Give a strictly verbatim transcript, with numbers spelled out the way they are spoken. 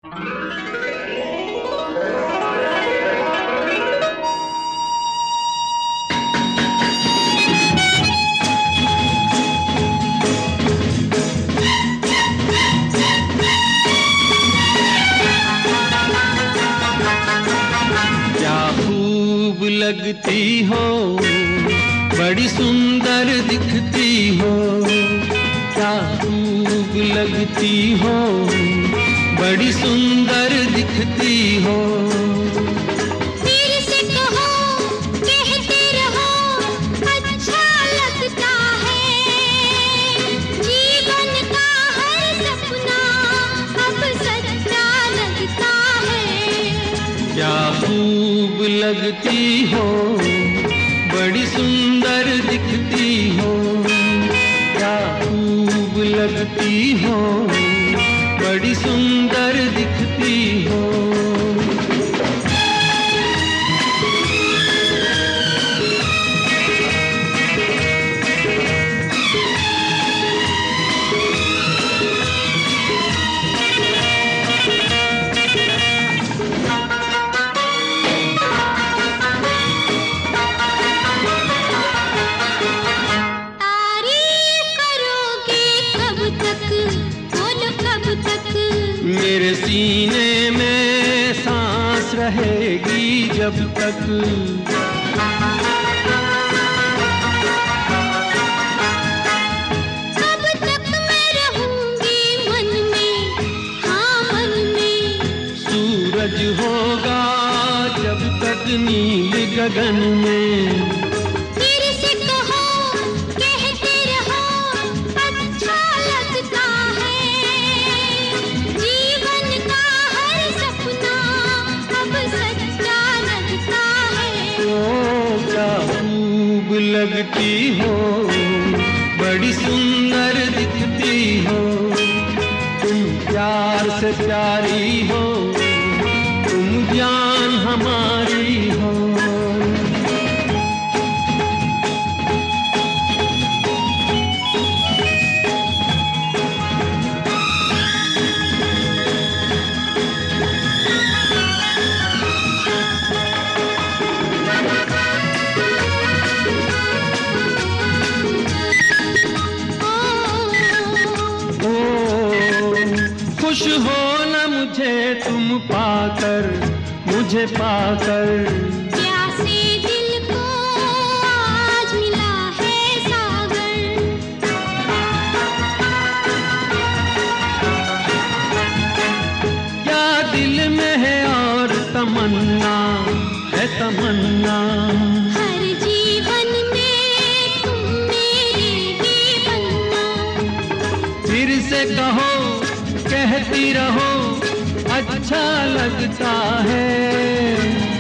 लगती हो, बड़ी सुंदर दिखती हो, क्या खूब लगती हो, बड़ी सुंदर दिखती हो। फिर से कहो, कहते रहो, अच्छा लगता है, जीवन का हर सपना अब सच्चा लगता है। क्या खूब लगती हो, बड़ी सुंदर दिखती हो, क्या खूब लगती हो, बड़ी सुंदर दिखती हो। मेरे सीने में सांस रहेगी जब तक, तब तक मैं रहूंगी मन में, हाँ मन में। सूरज होगा जब तक नील गगन में। लगती हो, बड़ी सुंदर दिखती हो, तुम प्यार से प्यारी हो, तुम जान हमारी हो। खुश हो न मुझे तुम पाकर, मुझे पाकर, प्यासे दिल को आज मिला है सागर। क्या दिल में है और तमन्ना है तमन्ना, हर जीवन में तुम मेरे ही बनना। फिर से कहो, कहती रहो, अच्छा लगता है।